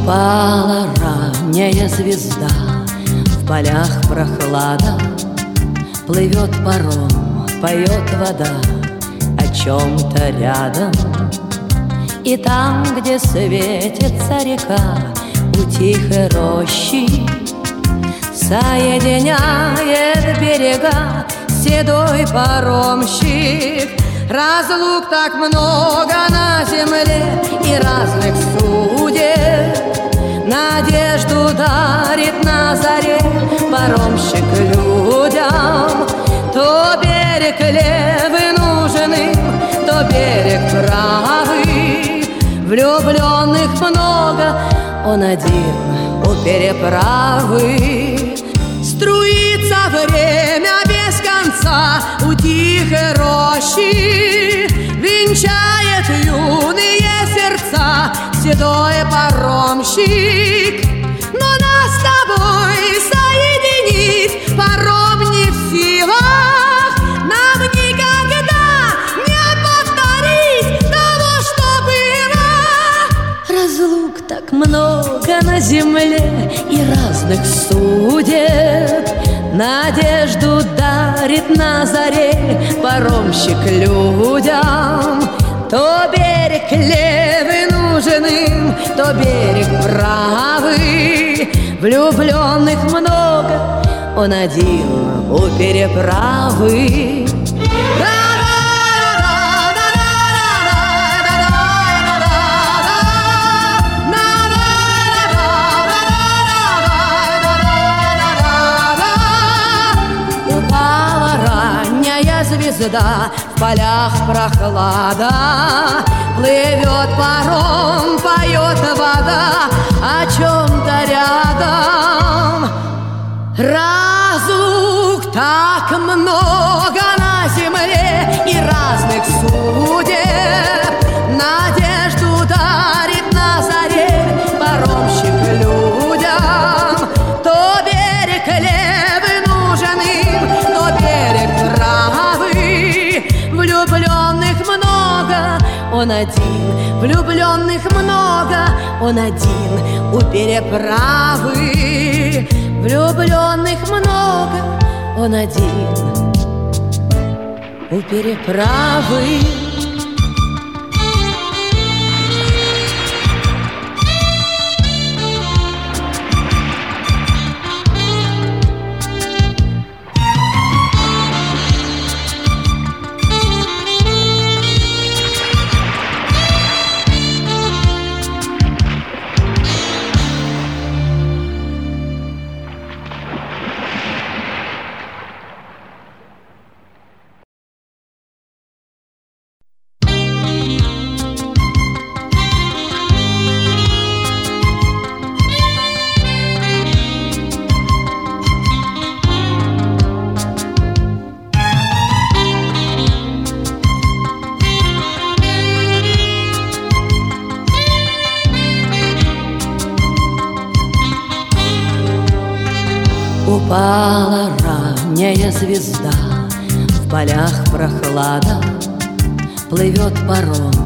Упала ранняя звезда, в полях прохлада, плывет паром, поет вода о чем-то рядом. И там, где светится река, у тихой рощи соединяет берега седой паромщик. Разлук так много на земле и разных судеб, надежду дарит на заре паромщик людям. То берег левый нужен им, то берег правый. Влюбленных много, он один у переправы. Струится время без конца у тихой рощи, венчает юные сердца седой паромщик. Но нас с тобой соединить паром не в силах, нам никогда не повторить того, что было. Разлук так много на земле и разных судеб, надежду дарит на заре паромщик людям. То берег левый нужен им, то берег правый. Влюбленных много, он один у переправы. Звезда, в полях прохлада, плывет паром, поет вода о чем-то рядом. Разлук так много на земле и разных судеб, надежду дарит на заре паромщик людям. То берег левый нужен им, то берег правый. Влюбленных много, он один. Влюбленных много, он один у переправы. Влюбленных много, он один у переправы. Упала ранняя звезда, в полях прохлада, плывет паром,